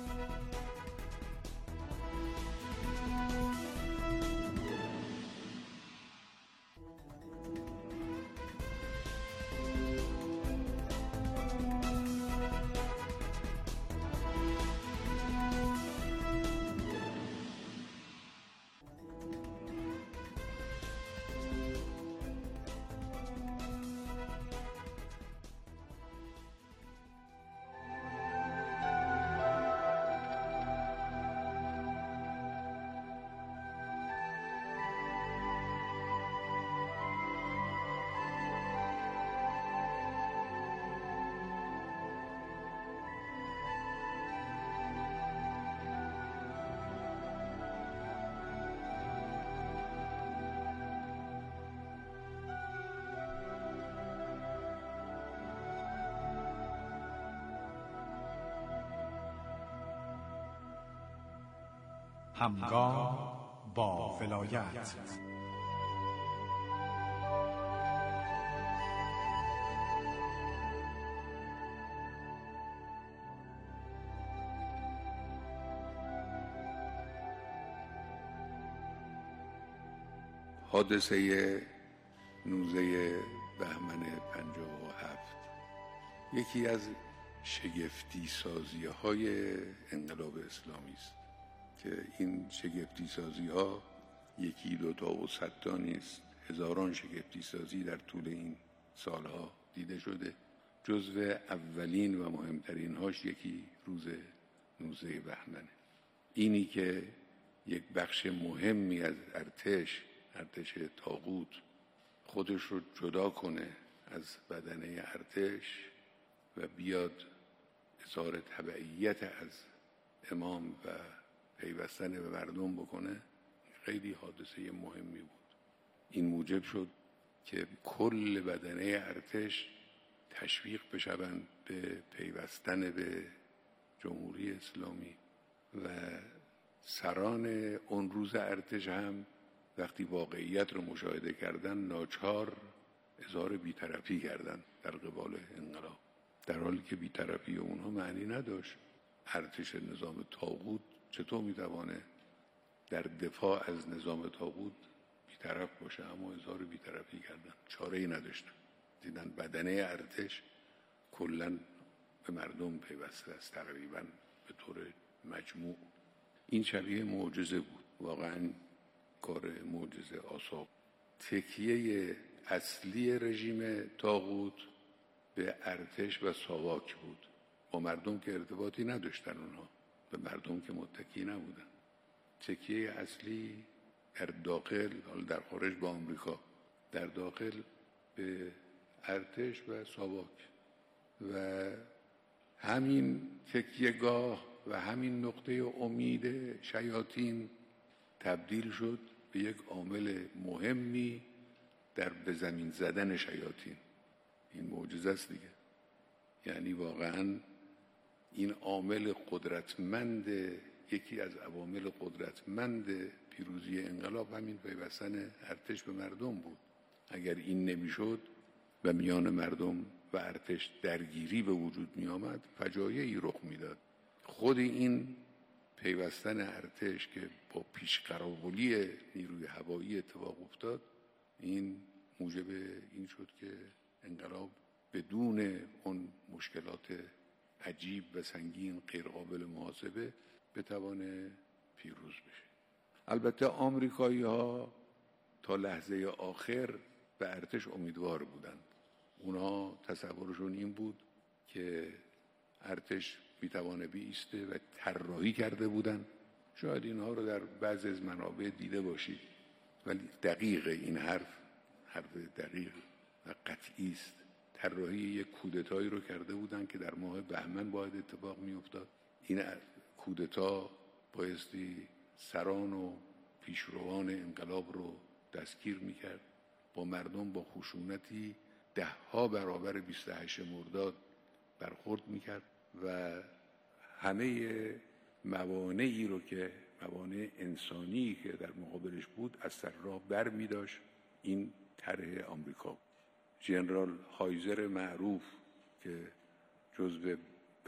همگام با ولایت. حادثه نوزه بهمن پنجاه و هفت یکی از شگفتی سازی های انقلاب اسلامی است که این شگفتی سازی ها یکی دو تا و صد تا نیست، هزاران شگفتی سازی در طول این سالها دیده شده. جزو اولین و مهمترین هاش یکی روز نوزه بهمنه. اینی که یک بخش مهمی از ارتش ارتش طاغوت خودش رو جدا کنه از بدنه ارتش و بیاد اظهار تبعیت از امام و پیوستن به مردم بکنه، خیلی حادثه مهمی بود. این موجب شد که کل بدنه ارتش تشویق بشوند به پیوستن به جمهوری اسلامی و سران اون روز ارتش هم وقتی واقعیت رو مشاهده کردن ناچار اظهار بی‌طرفی کردن در قبال انقلاب، در حالی که بی‌طرفی اونها معنی نداشت. ارتش نظام طاغوت چطور میتوانه در دفاع از نظام طاغوت بی‌طرف باشه؟ اما اظهار بی‌طرفی کردن، چاره‌ای نداشتن. دیدن بدنه ارتش کلاً به مردم پیوسته است تقریباً به طور مجموع. این شبیه معجزه بود، واقعاً کار معجزه آسا. تکیه اصلی رژیم طاغوت به ارتش و ساواک بود. با مردم که ارتباطی نداشتن، اونها به مردم که متکی نبودن. تکیه اصلی در داخل، حالا در خارج با آمریکا، در داخل به ارتش و ساواک و همین تکیهگاه و همین نقطه امید شیاطین تبدیل شد به یک عامل مهمی در به زمین زدن شیاطین. این معجزه است دیگه. یعنی واقعاً این عامل قدرتمند، یکی از عوامل قدرتمند پیروزی انقلاب همین پیوستن ارتش به مردم بود. اگر این نمیشد و میان مردم و ارتش درگیری به وجود می آمد، فجایعی رخ میداد. خود این پیوستن ارتش که با پیشقراولی نیروی هوایی اتفاق افتاد، این موجب این شد که انقلاب بدون اون مشکلات عجیب و سنگین غیر قابل محاسبه بتوانه پیروز بشه. البته آمریکایی ها تا لحظه آخر به ارتش امیدوار بودند. اونا تصورشون این بود که ارتش میتوانه بیسته و طراحی کرده بودن. شاید اینها رو در بعضی از منابع دیده باشید، ولی دقیق این حرف حرف دقیق و قطعی است. طراحی یک کودتایی رو کرده بودن که در ماه بهمن باید اتفاق میافتاد. این کودتا بایستی سران و پیشروان انقلاب رو دستگیر میکرد، با مردم با خشونتی ده ها برابر بیست و هشتم مرداد برخورد میکرد و همه موانعی رو که موانع انسانی که در مقابلش بود از سر راه بر میداشت. این طرح آمریکا. ژنرال هایزر معروف که جزو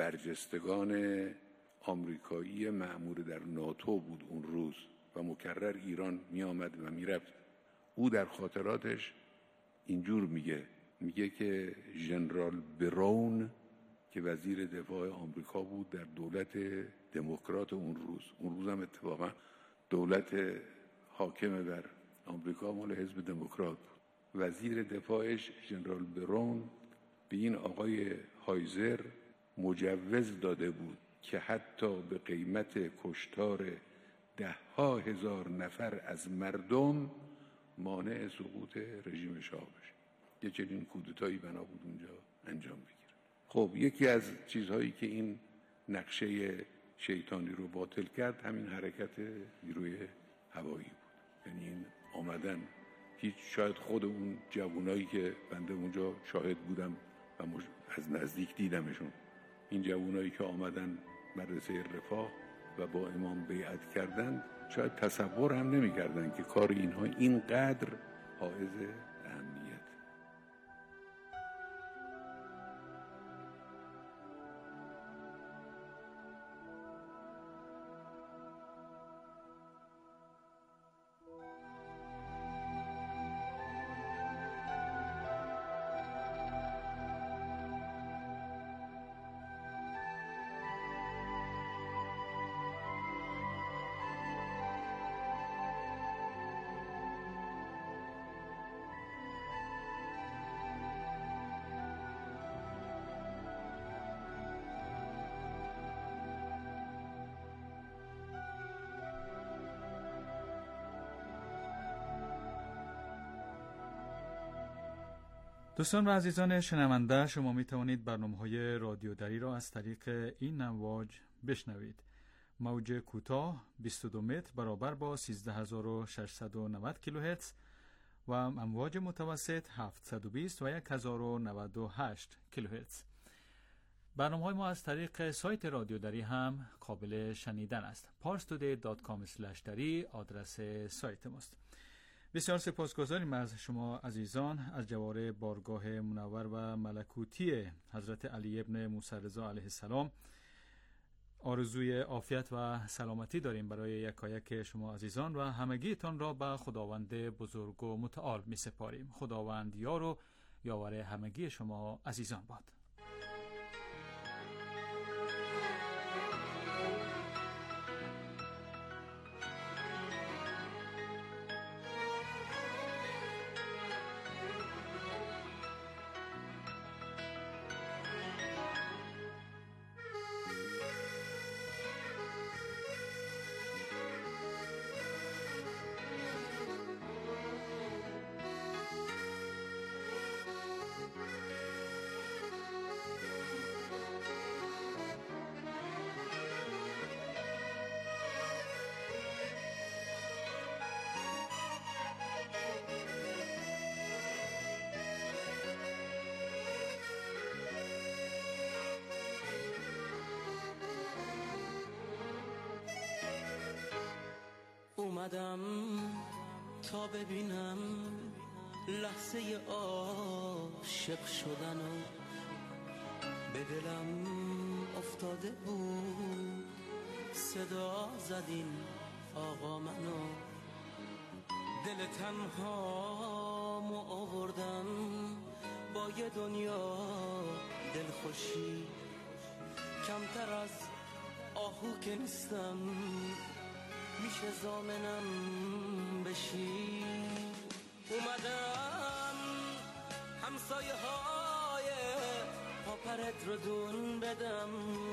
برجستگان آمریکایی مأمور در ناتو بود اون روز و مکرر ایران می آمد و می رفت، او در خاطراتش اینجور میگه میگه که ژنرال براون که وزیر دفاع آمریکا بود در دولت دموکرات اون روز، اون روز هم اتفاقا دولت حاکم بر آمریکا مال حزب دموکرات بود، وزیر دفاعش ژنرال براون به این آقای هایزر مجوز داده بود که حتی به قیمت کشتار ده ها هزار نفر از مردم مانع سقوط رژیم شاه بشه. یه چنین کودتایی بنا بود اونجا انجام بگیره. خب یکی از چیزهایی که این نقشه شیطانی رو باطل کرد همین حرکت نیروی هوایی بود. یعنی این آمدن، هیچ شاید خود اون جوانایی که بنده اونجا شاهد بودم و از نزدیک دیدمشون، این جوانایی که آمدن مدرسه رفاه و با امام بیعت کردند، شاید تصور هم نمی کردن که کار اینها اینقدر حائز اهمیت. دوستان و عزیزان شنونده، شما می توانید برنامه‌های رادیو دری را از طریق این امواج بشنوید. موج کوتاه بیست و دو متر برابر با سیزده هزار و ششصد و نود کیلوهرتز و امواج متوسط هفتصد و بیست و هزار و نود و هشت کیلوهرتز. برنامه‌های ما از طریق سایت رادیو دری هم قابل شنیدن است. پارس تودی دات کام اسلش دری آدرس سایت ماست. بسیار سپاسگزاریم از شما عزیزان. از جوار بارگاه منور و ملکوتی حضرت علی ابن موسی رضا علیه السلام آرزوی عافیت و سلامتی داریم برای یکایک شما عزیزان و همگیتان را به خداوند بزرگ و متعال می سپاریم. خداوند یار و یاور همگی شما عزیزان باد. اومدم تا ببینم لحظه عاشق شدن و به دلم افتاده بود صدا زدین آقا منو دل تنهامو آوردم با یه دنیا دلخوشی کمتر از آهو که نیستم میشه زامنم بشی اومدم همسایه های پاپرت رو دون بدم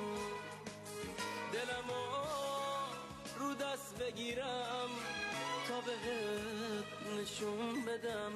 دلمو رو دست بگیرم تا بهت نشون بدم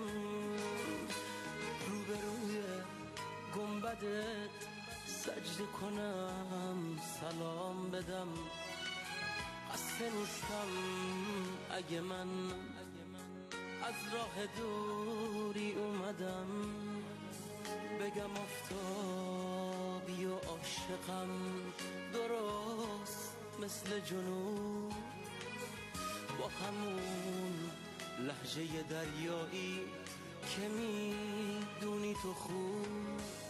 روبروی گنبدت سجده کنم سلام بدم قصه نیستم اگه من از راه دوری اومدم بگم آفتابی و عاشقم درست مثل جنوب با همون لهجه دریایی که میدونی تو خوب